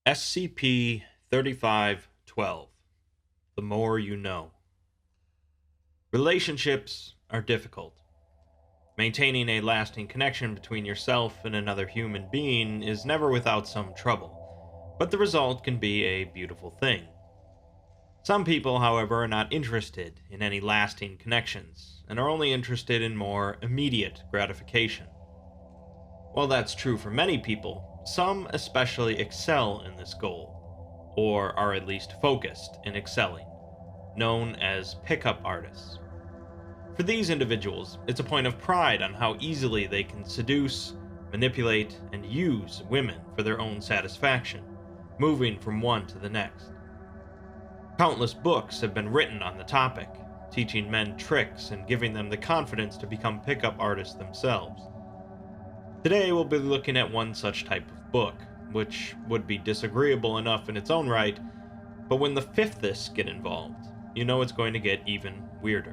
SCP-3512. The More You Know. Relationships are difficult. Maintaining a lasting connection between yourself and another human being is never without some trouble, but the result can be a beautiful thing. Some people, however, are not interested in any lasting connections and are only interested in more immediate gratification. While that's true for many people, some especially excel in this goal, or are at least focused in excelling, known as pickup artists. For these individuals, it's a point of pride on how easily they can seduce, manipulate, and use women for their own satisfaction, moving from one to the next. Countless books have been written on the topic, teaching men tricks and giving them the confidence to become pickup artists themselves. Today we'll be looking at one such type of book, which would be disagreeable enough in its own right, but when the fifths get involved, you know it's going to get even weirder.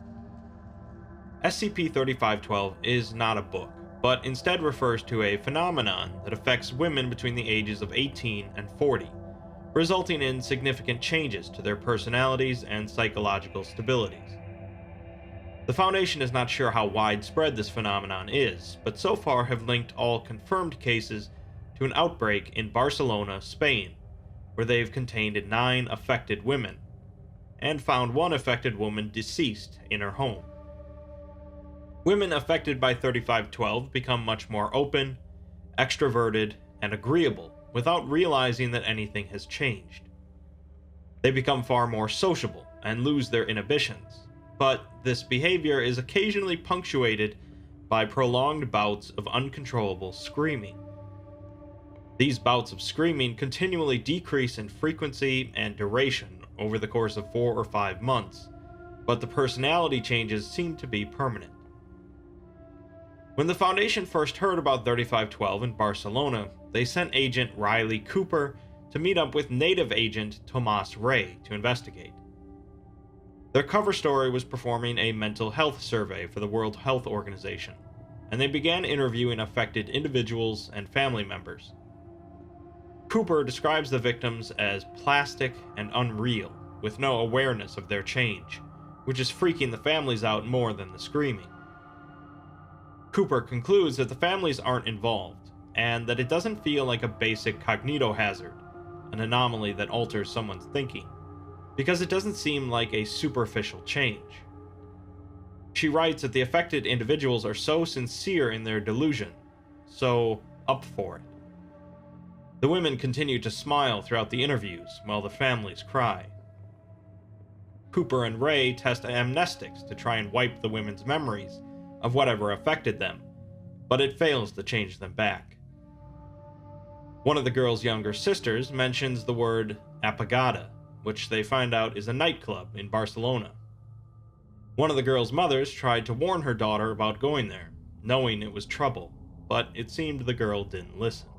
SCP-3512 is not a book, but instead refers to a phenomenon that affects women between the ages of 18 and 40, resulting in significant changes to their personalities and psychological stabilities. The Foundation is not sure how widespread this phenomenon is, but so far have linked all confirmed cases to an outbreak in Barcelona, Spain, where they've contained 9 affected women, and found one affected woman deceased in her home. Women affected by 3512 become much more open, extroverted, and agreeable without realizing that anything has changed. They become far more sociable and lose their inhibitions, but this behavior is occasionally punctuated by prolonged bouts of uncontrollable screaming. These bouts of screaming continually decrease in frequency and duration over the course of 4 or 5 months, but the personality changes seem to be permanent. When the Foundation first heard about 3512 in Barcelona, they sent Agent Riley Cooper to meet up with native agent Tomas Ray to investigate. Their cover story was performing a mental health survey for the World Health Organization, and they began interviewing affected individuals and family members. Cooper describes the victims as plastic and unreal, with no awareness of their change, which is freaking the families out more than the screaming. Cooper concludes that the families aren't involved, and that it doesn't feel like a basic cognitohazard, an anomaly that alters someone's thinking, because it doesn't seem like a superficial change. She writes that the affected individuals are so sincere in their delusion, so up for it. The women continue to smile throughout the interviews, while the families cry. Cooper and Ray test amnestics to try and wipe the women's memories of whatever affected them, but it fails to change them back. One of the girl's younger sisters mentions the word Apagada, which they find out is a nightclub in Barcelona. One of the girl's mothers tried to warn her daughter about going there, knowing it was trouble, but it seemed the girl didn't listen.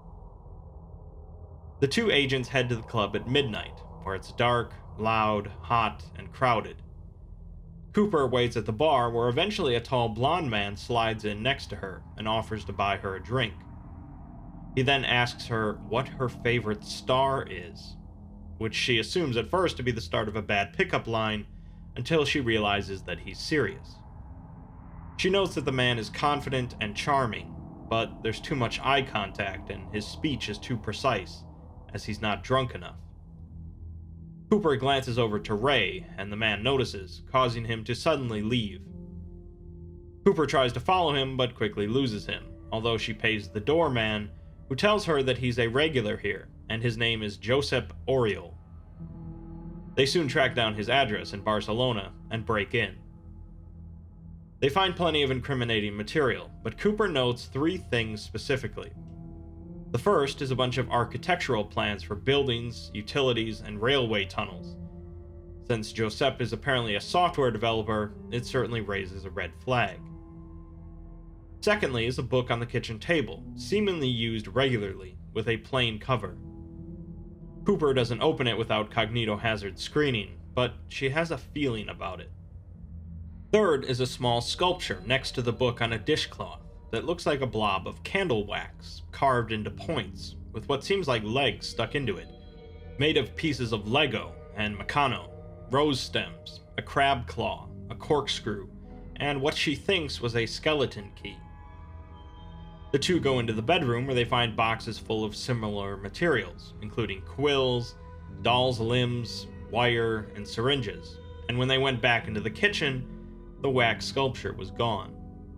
The two agents head to the club at midnight, where it's dark, loud, hot, and crowded. Cooper waits at the bar, where eventually a tall blonde man slides in next to her and offers to buy her a drink. He then asks her what her favorite star is, which she assumes at first to be the start of a bad pickup line until she realizes that he's serious. She notes that the man is confident and charming, but there's too much eye contact and his speech is too precise, as he's not drunk enough. Cooper glances over to Ray, and the man notices, causing him to suddenly leave. Cooper tries to follow him, but quickly loses him, although she pays the doorman, who tells her that he's a regular here, and his name is Josep Oriol. They soon track down his address in Barcelona and break in. They find plenty of incriminating material, but Cooper notes 3 things specifically. The first is a bunch of architectural plans for buildings, utilities, and railway tunnels. Since Josep is apparently a software developer, it certainly raises a red flag. Secondly is a book on the kitchen table, seemingly used regularly, with a plain cover. Cooper doesn't open it without cognitohazard screening, but she has a feeling about it. Third is a small sculpture next to the book on a dishcloth, that looks like a blob of candle wax carved into points with what seems like legs stuck into it, made of pieces of Lego and Meccano, rose stems, a crab claw, a corkscrew, and what she thinks was a skeleton key. The two go into the bedroom where they find boxes full of similar materials, including quills, dolls' limbs, wire, and syringes, and when they went back into the kitchen, the wax sculpture was gone.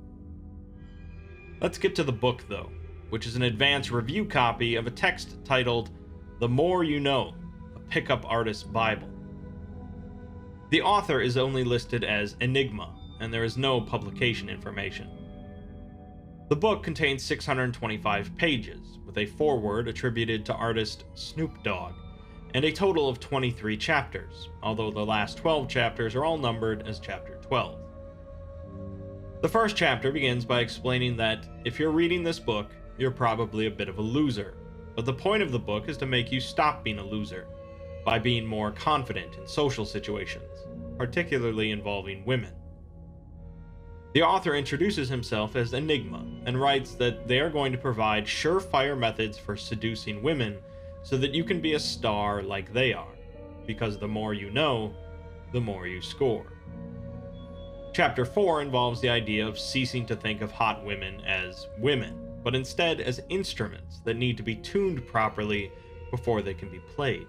Let's get to the book, though, which is an advanced review copy of a text titled The More You Know, a Pickup Artist's Bible. The author is only listed as Enigma, and there is no publication information. The book contains 625 pages, with a foreword attributed to artist Snoop Dogg, and a total of 23 chapters, although the last 12 chapters are all numbered as Chapter 12. The first chapter begins by explaining that if you're reading this book, you're probably a bit of a loser, but the point of the book is to make you stop being a loser, by being more confident in social situations, particularly involving women. The author introduces himself as Enigma and writes that they are going to provide surefire methods for seducing women so that you can be a star like they are, because the more you know, the more you score. Chapter 4 involves the idea of ceasing to think of hot women as women, but instead as instruments that need to be tuned properly before they can be played.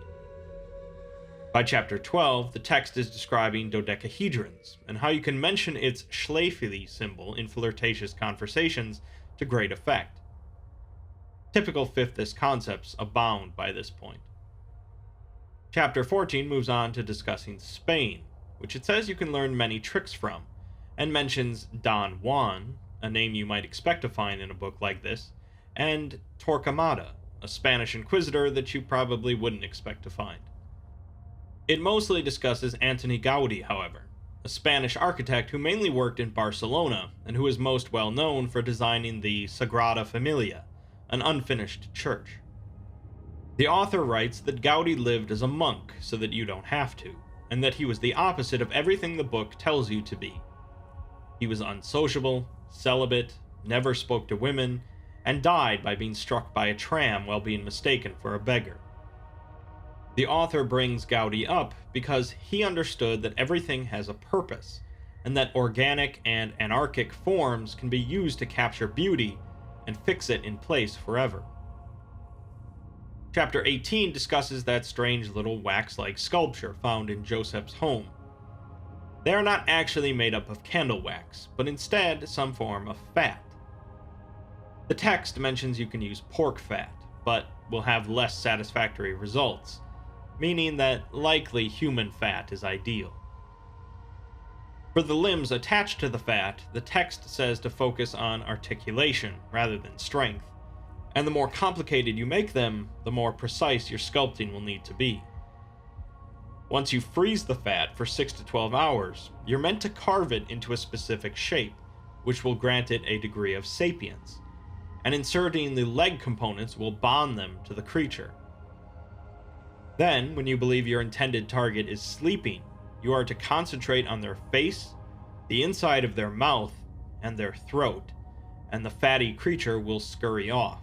By Chapter 12, the text is describing dodecahedrons and how you can mention its Schläfli symbol in flirtatious conversations to great effect. Typical fifthist concepts abound by this point. Chapter 14 moves on to discussing Spain, which it says you can learn many tricks from, and mentions Don Juan, a name you might expect to find in a book like this, and Torquemada, a Spanish inquisitor that you probably wouldn't expect to find. It mostly discusses Antoni Gaudí, however, a Spanish architect who mainly worked in Barcelona and who is most well known for designing the Sagrada Familia, an unfinished church. The author writes that Gaudí lived as a monk so that you don't have to, and that he was the opposite of everything the book tells you to be. He was unsociable, celibate, never spoke to women, and died by being struck by a tram while being mistaken for a beggar. The author brings Gaudí up because he understood that everything has a purpose, and that organic and anarchic forms can be used to capture beauty and fix it in place forever. Chapter 18 discusses that strange little wax-like sculpture found in Joseph's home. They are not actually made up of candle wax, but instead some form of fat. The text mentions you can use pork fat, but will have less satisfactory results, meaning that likely human fat is ideal. For the limbs attached to the fat, the text says to focus on articulation rather than strength, and the more complicated you make them, the more precise your sculpting will need to be. Once you freeze the fat for 6 to 12 hours, you're meant to carve it into a specific shape, which will grant it a degree of sapience, and inserting the leg components will bond them to the creature. Then, when you believe your intended target is sleeping, you are to concentrate on their face, the inside of their mouth, and their throat, and the fatty creature will scurry off.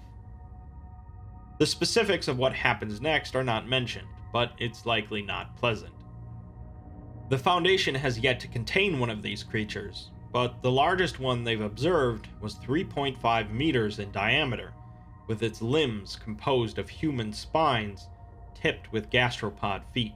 The specifics of what happens next are not mentioned, but it's likely not pleasant. The Foundation has yet to contain one of these creatures, but the largest one they've observed was 3.5 meters in diameter, with its limbs composed of human spines tipped with gastropod feet.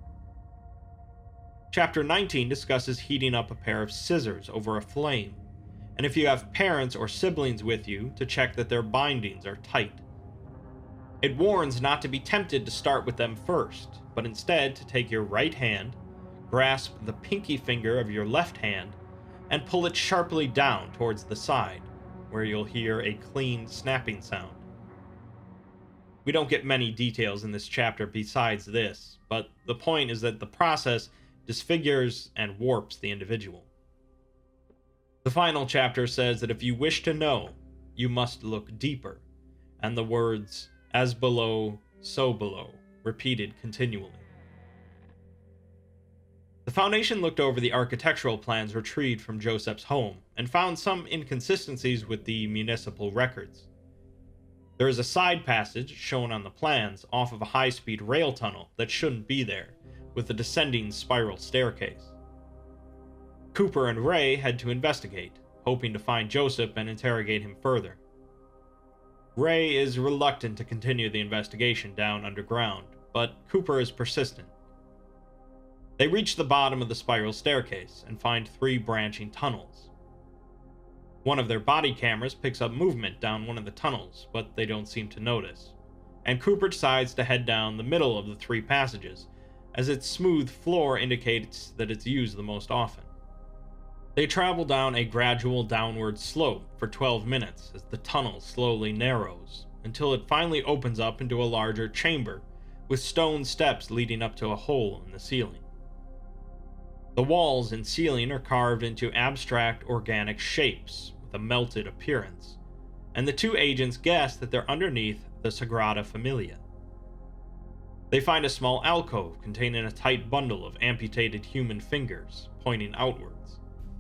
Chapter 19 discusses heating up a pair of scissors over a flame, and if you have parents or siblings with you, to check that their bindings are tight. It warns not to be tempted to start with them first, but instead to take your right hand, grasp the pinky finger of your left hand, and pull it sharply down towards the side, where you'll hear a clean snapping sound. We don't get many details in this chapter besides this, but the point is that the process disfigures and warps the individual. The final chapter says that if you wish to know, you must look deeper, and the words, as below, so below, repeated continually. The Foundation looked over the architectural plans retrieved from Joseph's home and found some inconsistencies with the municipal records. There is a side passage shown on the plans off of a high-speed rail tunnel that shouldn't be there, with a descending spiral staircase. Cooper and Ray head to investigate, hoping to find Joseph and interrogate him further. Ray is reluctant to continue the investigation down underground, but Cooper is persistent. They reach the bottom of the spiral staircase and find 3 branching tunnels. One of their body cameras picks up movement down one of the tunnels, but they don't seem to notice, and Cooper decides to head down the middle of the 3 passages, as its smooth floor indicates that it's used the most often. They travel down a gradual downward slope for 12 minutes as the tunnel slowly narrows, until it finally opens up into a larger chamber, with stone steps leading up to a hole in the ceiling. The walls and ceiling are carved into abstract organic shapes with a melted appearance, and the 2 agents guess that they're underneath the Sagrada Familia. They find a small alcove containing a tight bundle of amputated human fingers pointing outwards.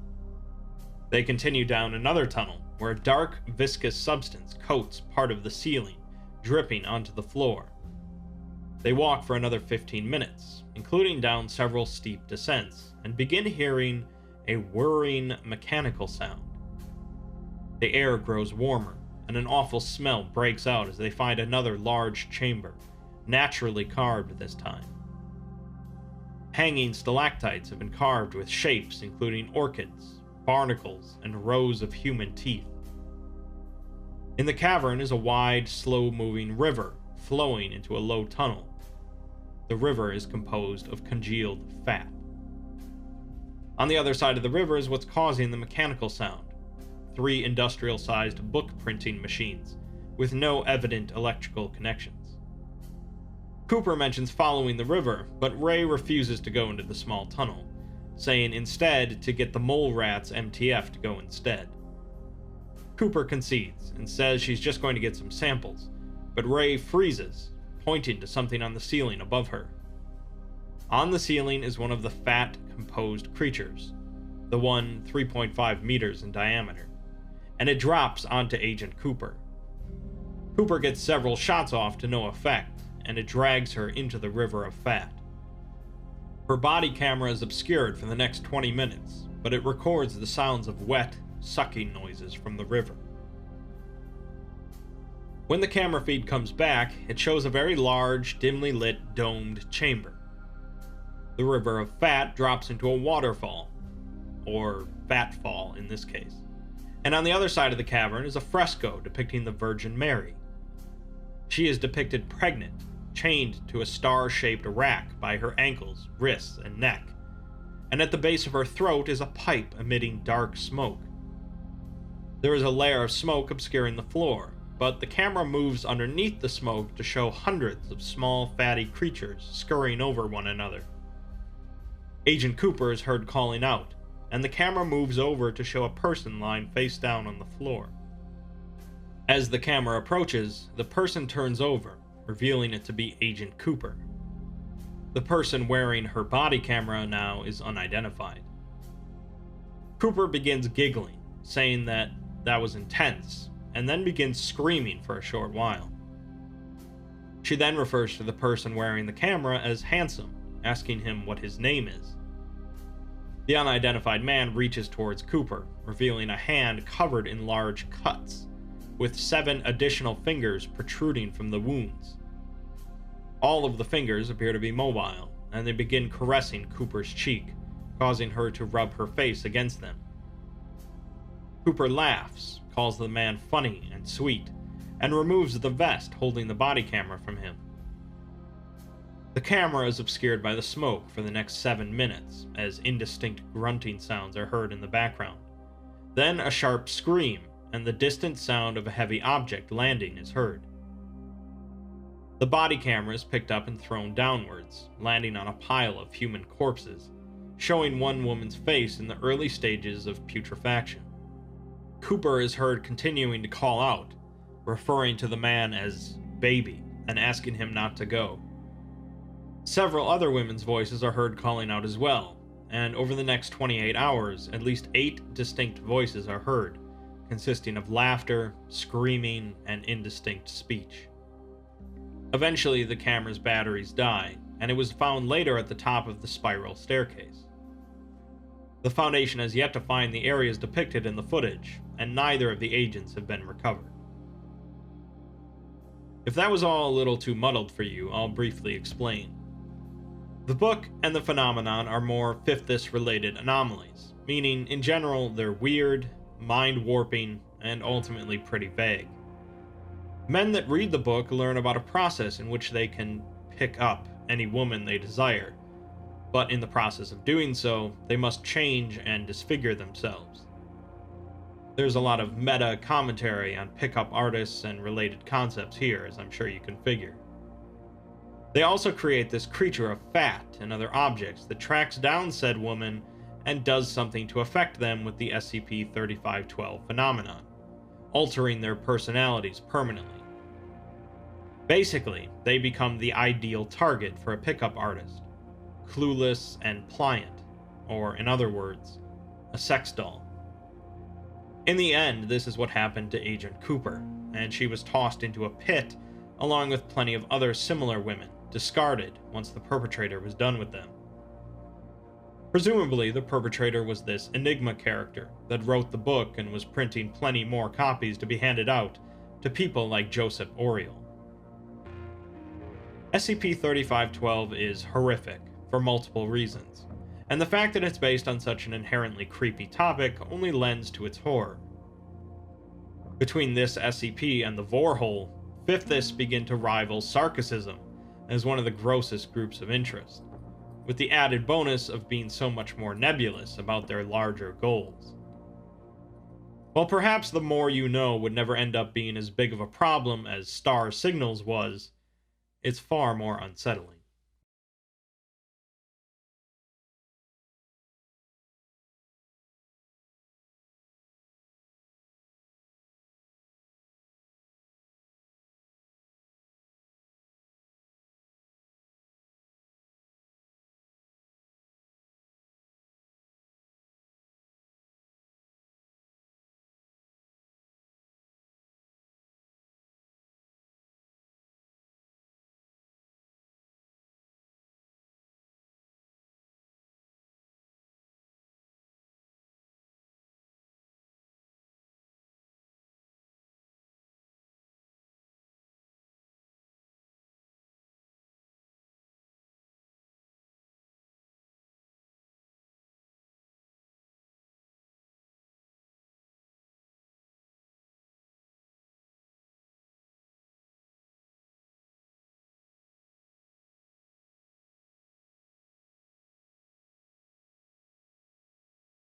They continue down another tunnel where a dark, viscous substance coats part of the ceiling, dripping onto the floor. They walk for another 15 minutes, including down several steep descents, and begin hearing a whirring mechanical sound. The air grows warmer, and an awful smell breaks out as they find another large chamber, naturally carved this time. Hanging stalactites have been carved with shapes including orchids, barnacles, and rows of human teeth. In the cavern is a wide, slow-moving river flowing into a low tunnel. The river is composed of congealed fat. On the other side of the river is what's causing the mechanical sound: 3 industrial-sized book printing machines, with no evident electrical connections. Cooper mentions following the river, but Ray refuses to go into the small tunnel, saying instead to get the mole rat's MTF to go instead. Cooper concedes and says she's just going to get some samples, but Ray freezes, pointing to something on the ceiling above her. On the ceiling is one of the fat, composed creatures, the one 3.5 meters in diameter, and it drops onto Agent Cooper. Cooper gets several shots off to no effect, and it drags her into the river of fat. Her body camera is obscured for the next 20 minutes, but it records the sounds of wet, sucking noises from the river. When the camera feed comes back, it shows a very large, dimly lit, domed chamber. The river of fat drops into a waterfall, or fat fall in this case, and on the other side of the cavern is a fresco depicting the Virgin Mary. She is depicted pregnant, chained to a star-shaped rack by her ankles, wrists, and neck, and at the base of her throat is a pipe emitting dark smoke. There is a layer of smoke obscuring the floor, but the camera moves underneath the smoke to show hundreds of small, fatty creatures scurrying over one another. Agent Cooper is heard calling out, and the camera moves over to show a person lying face down on the floor. As the camera approaches, the person turns over, revealing it to be Agent Cooper. The person wearing her body camera now is unidentified. Cooper begins giggling, saying that was intense, and then begins screaming for a short while. She then refers to the person wearing the camera as handsome, asking him what his name is. The unidentified man reaches towards Cooper, revealing a hand covered in large cuts, with 7 additional fingers protruding from the wounds. All of the fingers appear to be mobile, and they begin caressing Cooper's cheek, causing her to rub her face against them. Cooper laughs, calls the man funny and sweet, and removes the vest holding the body camera from him. The camera is obscured by the smoke for the next 7 minutes, as indistinct grunting sounds are heard in the background. Then a sharp scream, and the distant sound of a heavy object landing is heard. The body camera is picked up and thrown downwards, landing on a pile of human corpses, showing one woman's face in the early stages of putrefaction. Cooper is heard continuing to call out, referring to the man as baby and asking him not to go. Several other women's voices are heard calling out as well, and over the next 28 hours, at least 8 distinct voices are heard, consisting of laughter, screaming, and indistinct speech. Eventually, the camera's batteries die, and it was found later at the top of the spiral staircase. The Foundation has yet to find the areas depicted in the footage, and neither of the agents have been recovered. If that was all a little too muddled for you, I'll briefly explain. The book and the phenomenon are more Fifthist-related anomalies, meaning in general they're weird, mind-warping, and ultimately pretty vague. Men that read the book learn about a process in which they can pick up any woman they desire, but in the process of doing so, they must change and disfigure themselves. There's a lot of meta commentary on pickup artists and related concepts here, as I'm sure you can figure. They also create this creature of fat and other objects that tracks down said woman and does something to affect them with the SCP-3512 phenomenon, altering their personalities permanently. Basically, they become the ideal target for a pickup artist, clueless and pliant, or in other words, a sex doll. In the end, this is what happened to Agent Cooper, and she was tossed into a pit along with plenty of other similar women, discarded once the perpetrator was done with them. Presumably, the perpetrator was this Enigma character that wrote the book and was printing plenty more copies to be handed out to people like Joseph Oriel. SCP-3512 is horrific for multiple reasons, and the fact that it's based on such an inherently creepy topic only lends to its horror. Between this SCP and the Vorhole, Fifthists begin to rival Sarkicism as one of the grossest groups of interest, with the added bonus of being so much more nebulous about their larger goals. While perhaps the more you know would never end up being as big of a problem as Star Signals was, it's far more unsettling.